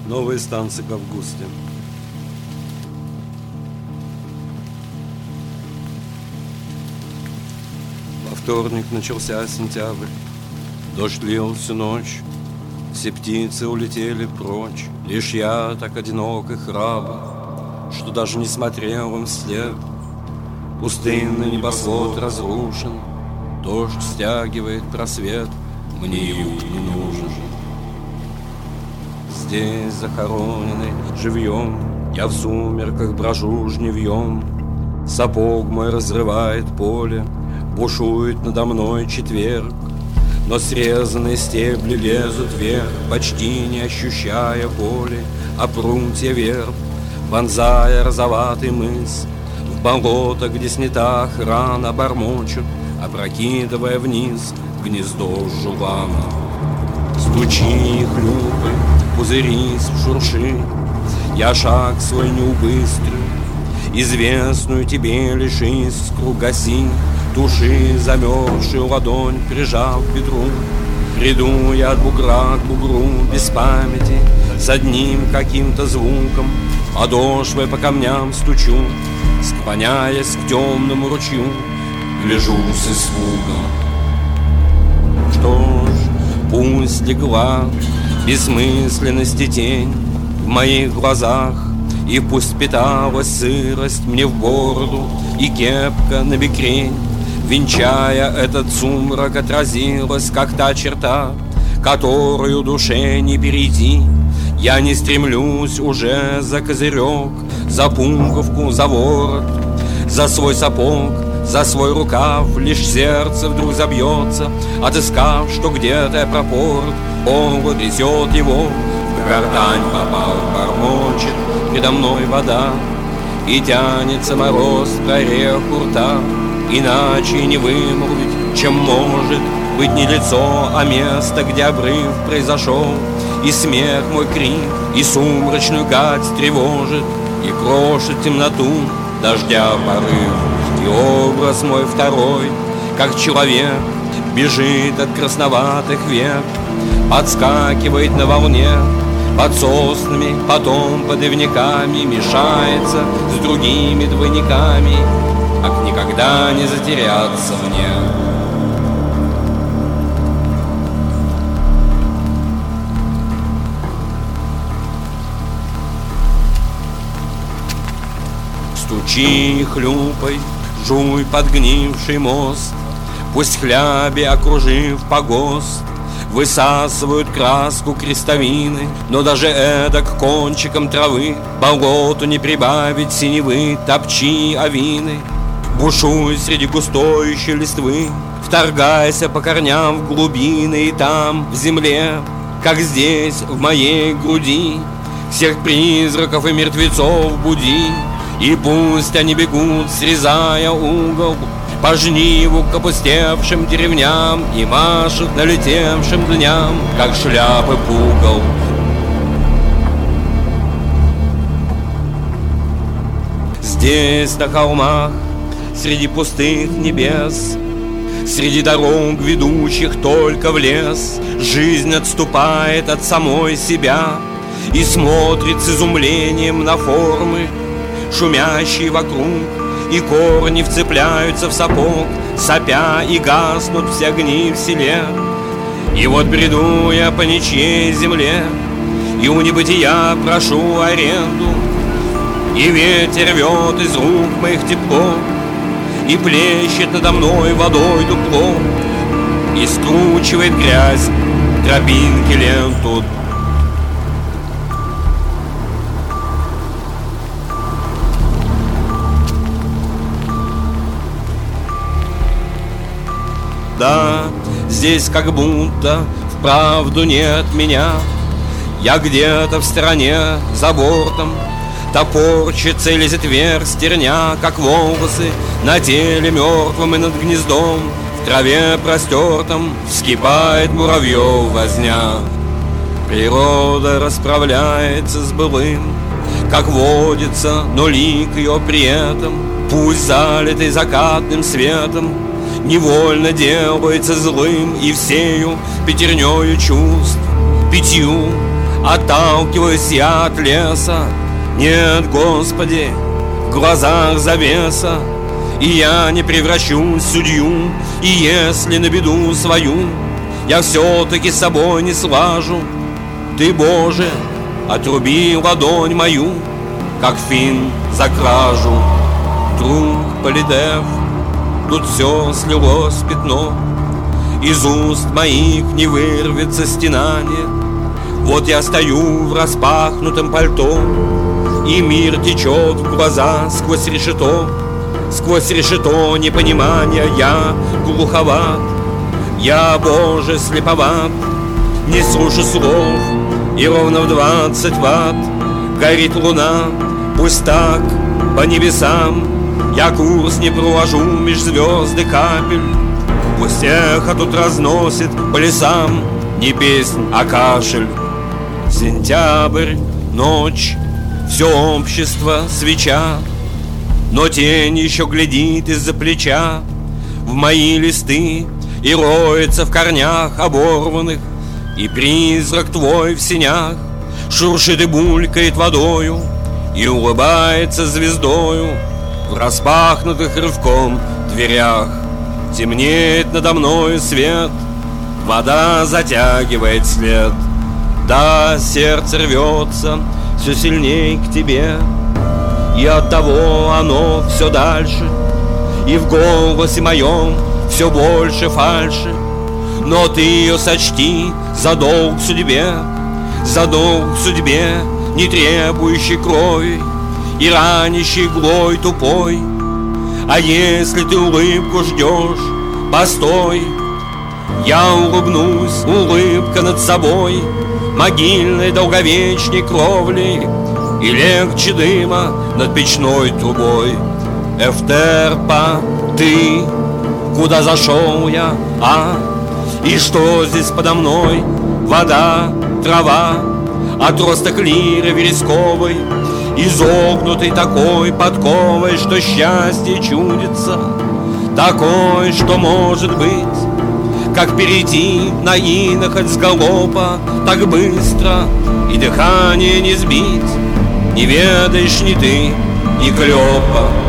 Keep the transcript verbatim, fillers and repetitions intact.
Новые станции к августе. Во вторник начался сентябрь. Дождь лил всю ночь. Все птицы улетели прочь. Лишь я так одинок и храбр, что даже не смотрел им вслед. Пустынный небосвод разрушен, дождь стягивает просвет. Мне юг не нужен. Здесь захороненный живьем, я в сумерках брожу жневьем. Сапог мой разрывает поле, бушует надо мной четверг. Но срезанные стебли лезут вверх, почти не ощущая боли. А прутья верб, вонзая розоватый мыс, в болото, где снята охрана, бормочут, опрокидывая вниз гнездо жувана. Стучи и хлюпай, пузырись, шурши, я шаг свой не убыстрю. Известную тебе лишь искру гаси, души замерзшую ладонь прижав к бедру. Приду я от бугра к бугру без памяти, с одним каким-то звуком, подошвой по камням стучу, склоняясь к темному ручью, гляжу с испугом. Что ж, пусть легла бессмысленности тень в моих глазах, и пусть питалась сырость мне в бороду и кепка на бекрень. Венчая этот сумрак, отразилась, как та черта, которую душе не перейти. Я не стремлюсь уже за козырек, за пуговку, за ворот, за свой сапог, за свой рукав. Лишь сердце вдруг забьется, отыскав, что где-то пропорт. Повод трясет его, в гортань попал, бормочет передо мной вода, и тянется мороз к ореху рта. Иначе не вымолвить, чем может быть не лицо, а место, где обрыв произошел. И смех мой крик, и сумрачную гать тревожит, и крошит темноту дождя порыв. И образ мой второй, как человек, бежит от красноватых век, подскакивает на волне под соснами, потом под ивняками, мешается с другими двойниками, как никогда не затеряться мне. Стучи, хлюпай, жуй подгнивший мост, пусть хляби, окружив погост, высасывают краску крестовины, но даже эдак кончиком травы болоту не прибавить синевы. Топчи овины, бушуй среди густой еще листвы, вторгайся по корням в глубины, и там, в земле, как здесь, в моей груди, всех призраков и мертвецов буди. И пусть они бегут, срезая угол, по жниву к опустевшим деревням, и машут налетевшим дням, как шляпы пугал. Здесь, на холмах, среди пустых небес, среди дорог, ведущих только в лес, жизнь отступает от самой себя и смотрит с изумлением на формы, шумящие вокруг, и корни вцепляются в сапог, сопя и гаснут все огни в селе. И вот бреду я по ничьей земле, и у небытия прошу аренду, и ветер рвет из рук моих тепло, и плещет надо мной водой дупло, и скручивает грязь тропинки ленту. Да, здесь как будто вправду нет меня. Я где-то в стороне, за бортом, топорщится и лезет вверх стерня, как волосы на теле мертвом, и над гнездом в траве простертом вскипает муравьев возня. Природа расправляется с былым, как водится, но лик ее при этом, пусть залитый закатным светом, невольно делается злым, и всею пятернёю чувств, пятью Отталкиваюсь я от леса. Нет, Господи, в глазах завеса, и я не превращусь в судью. И если на беду свою я все-таки с собой не слажу, Ты, Боже, отруби ладонь мою, как фин за кражу. Друг Полидев, тут все слилось в пятно, из уст моих не вырвется стенание. Вот я стою в распахнутом пальто, и мир течет в глаза сквозь решето. Сквозь решето непонимания я глуховат, я, Боже, слеповат, не слышу слов, и ровно в двадцать ватт горит луна. Пусть так по небесам я курс не провожу меж звезд и капель. Пусть эхо тут разносит по лесам не песнь, а кашель. Сентябрь, ночь, все общество свеча, но тень еще глядит из-за плеча в мои листы и роется в корнях оборванных. И призрак твой в сенях шуршит и булькает водою, и улыбается звездою в распахнутых рывком дверях. Темнеет надо мною свет, вода затягивает след. Да, сердце рвется все сильней к тебе, и оттого оно все дальше, и в голосе моем все больше фальши. Но ты ее сочти за долг судьбе, за долг судьбе, не требующий крови и ранящий иглой тупой. А если ты улыбку ждешь, постой, я улыбнусь, улыбка над собой, могильной долговечной кровлей, и легче дыма над печной трубой. Эфтерпа, ты, куда зашел я, а? И что здесь подо мной? Вода, трава, отросток лиры вересковой, изогнутый такой подковой, что счастье чудится, такой, что может быть, как перейти на инохоть с галопа так быстро и дыхание не сбить. Не ведаешь ни ты, ни клёпа.